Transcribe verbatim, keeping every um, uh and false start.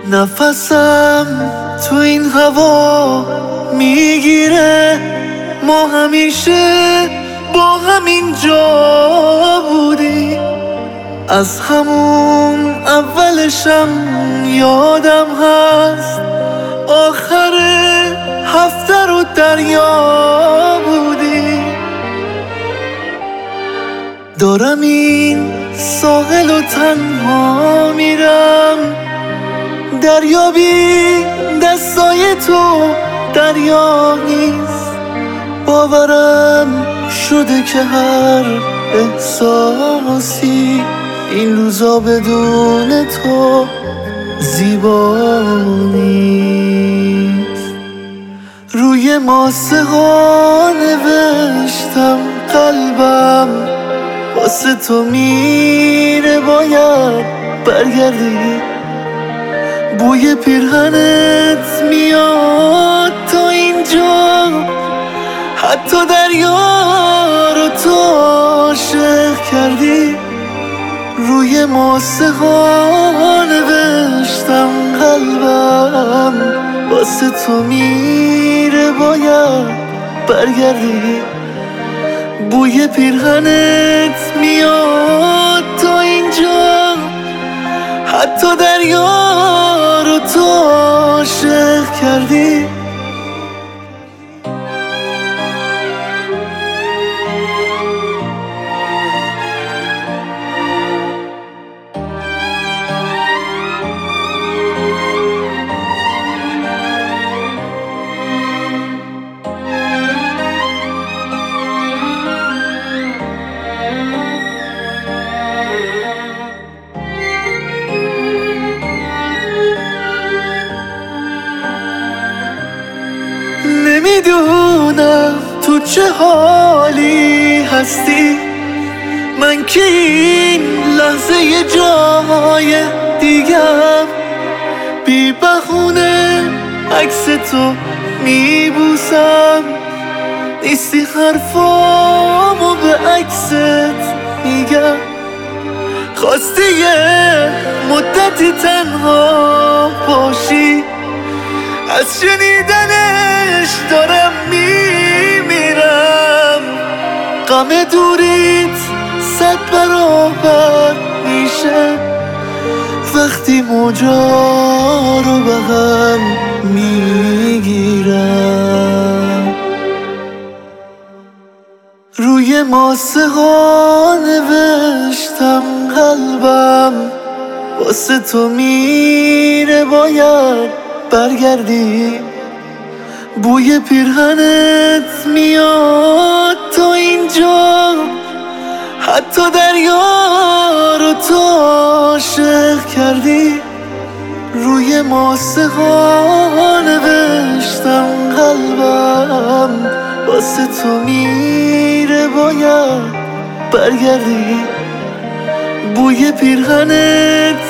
نفسم تو این هوا میگیره، ما همیشه با همین جا بودیم. از همون اولشم یادم هست، آخر هفته رو دریا بودیم. دارم این ساحل و تنها میرم، دریا بی دستای تو دریا نیست. باورم شده که هر احساسی این روزا بدون تو زیبا نیست. روی ماسه ها نوشتم قلبم واسه تو میره، باید برگردی. بوی پیرهنت میاد تا اینجا، حتی دریا رو تو عاشق کردی. روی ماسه ها نوشتم قلبم واسه تو میره، باید برگردی. بوی پیرهنت میاد تا اینجا، حتی دریا رو تو عاشق کردی. نمیدونم تو چه حالی هستی، من که این لحظه یه جای دیگم. بی بهونه عکس تو میبوسم، نیستی حرفامو به عکست میگم. خواستی یه مدتی تنها باشی، از شنیدنش دارم میمیرم. غم دوریت صد برابر میشه وقتی موجا رو به هم میگیرم. روی ماسه ها نوشتم قلبم واسه تو میره، باید برگردی. بوی پیرهنت میاد تا اینجا، حتی دریا رو تو عاشق کردی. روی ماسه ها نوشتم قلبم واسه تو میره، باید برگردی. بوی پیرهنت